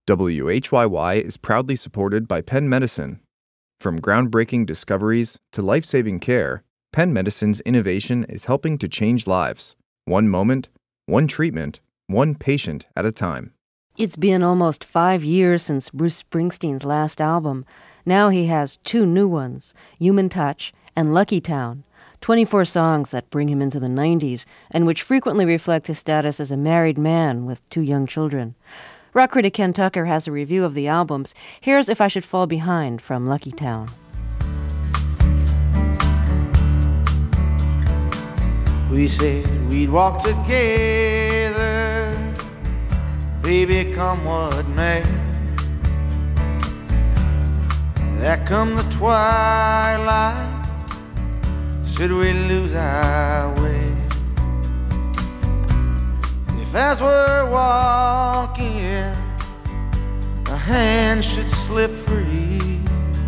WHYY is proudly supported by Penn Medicine. From groundbreaking discoveries to life-saving care, Penn Medicine's innovation is helping to change lives. One moment, one treatment, one patient at a time. It's been almost 5 years since Bruce Springsteen's last album. Now he has 2 new ones, Human Touch and Lucky Town, 24 songs that bring him into the 90s and which frequently reflect his status as a married man with 2 young children. Rock critic Ken Tucker has a review of the albums. Here's If I Should Fall Behind from Lucky Town. We said we'd walk together, baby, come what may. That come the twilight, should we lose our way? If as we're walking, a hand should slip free,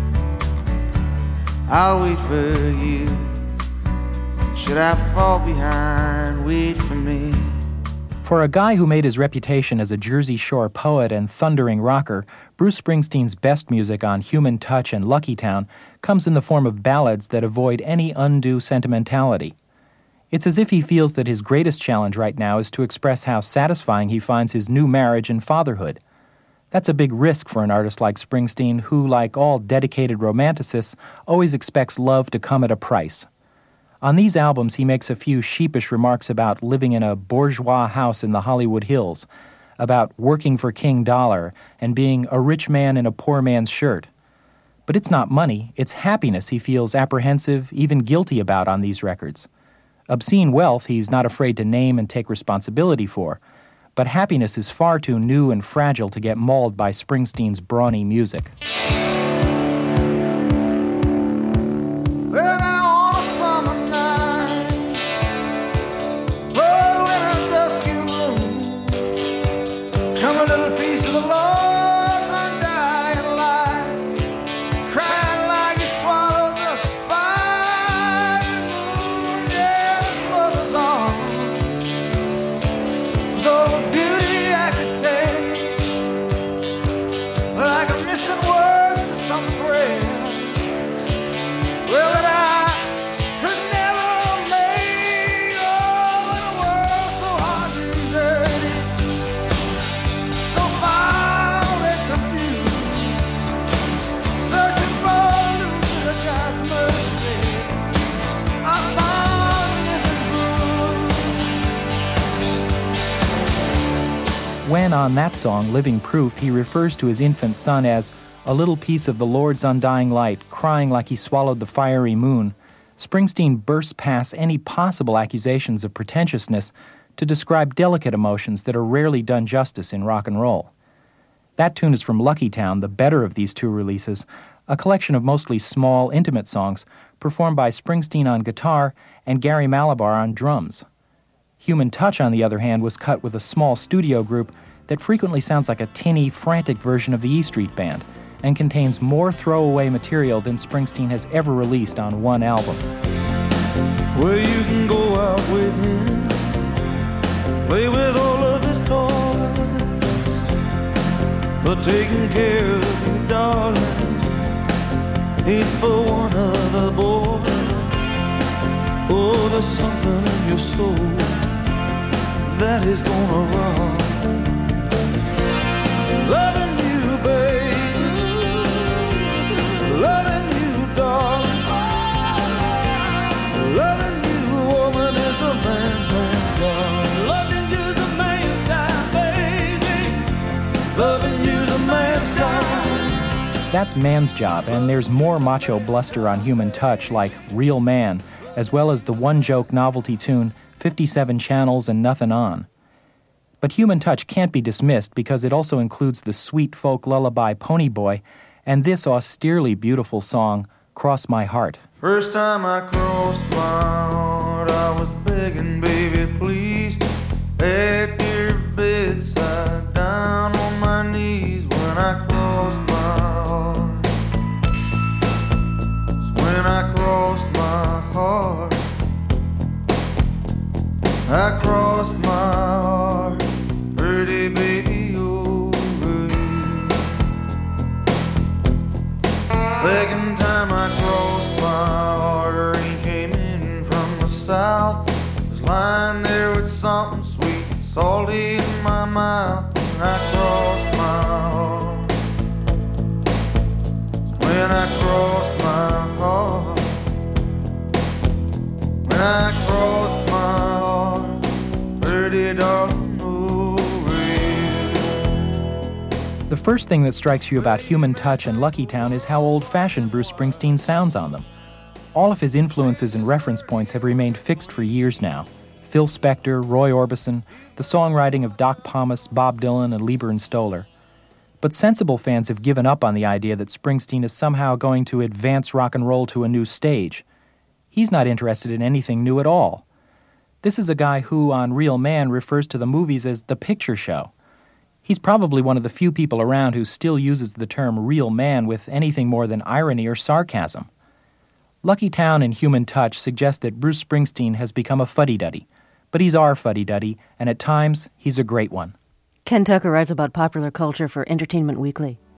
I'll wait for you. Should I fall behind, wait for me. For a guy who made his reputation as a Jersey Shore poet and thundering rocker, Bruce Springsteen's best music on Human Touch and Lucky Town comes in the form of ballads that avoid any undue sentimentality. It's as if he feels that his greatest challenge right now is to express how satisfying he finds his new marriage and fatherhood. That's a big risk for an artist like Springsteen who, like all dedicated romanticists, always expects love to come at a price. On these albums, he makes a few sheepish remarks about living in a bourgeois house in the Hollywood Hills, about working for King Dollar, and being a rich man in a poor man's shirt. But it's not money, it's happiness he feels apprehensive, even guilty about on these records. Obscene wealth he's not afraid to name and take responsibility for, but happiness is far too new and fragile to get mauled by Springsteen's brawny music. When, on that song, Living Proof, he refers to his infant son as a little piece of the Lord's undying light, crying like he swallowed the fiery moon, Springsteen bursts past any possible accusations of pretentiousness to describe delicate emotions that are rarely done justice in rock and roll. That tune is from Lucky Town, the better of these 2 releases, a collection of mostly small, intimate songs performed by Springsteen on guitar and Gary Malabar on drums. Human Touch, on the other hand, was cut with a small studio group that frequently sounds like a tinny, frantic version of the E Street Band and contains more throwaway material than Springsteen has ever released on one album. Where you can go out with him, play with all of his toys, but taking care of you, darling, ain't for one of the boys. Oh, there's something in your soul that is gonna rock. Loving you, baby, loving you, darling, loving you, woman, is a man's job. Loving you's a man's job, baby, loving you's a man's job. That's Man's Job, and there's more macho bluster on Human Touch like Real Man, as well as the one-joke novelty tune 57 Channels and Nothin' On. But Human Touch can't be dismissed because it also includes the sweet folk lullaby Pony Boy and this austerely beautiful song, Cross My Heart. First time I crossed my heart, I was begging, baby, please, at your bedside, down on my knees when I crossed my heart. When I crossed my heart, I crossed my heart, pretty baby, over you. The first thing that strikes you about Human Touch and Lucky Town is how old-fashioned Bruce Springsteen sounds on them. All of his influences and reference points have remained fixed for years now. Phil Spector, Roy Orbison, the songwriting of Doc Pomus, Bob Dylan, and Leiber and Stoller. But sensible fans have given up on the idea that Springsteen is somehow going to advance rock and roll to a new stage. He's not interested in anything new at all. This is a guy who, on Real Man, refers to the movies as the picture show. He's probably one of the few people around who still uses the term real man with anything more than irony or sarcasm. Lucky Town and Human Touch suggest that Bruce Springsteen has become a fuddy-duddy. But he's our fuddy-duddy, and at times, he's a great one. Ken Tucker writes about popular culture for Entertainment Weekly.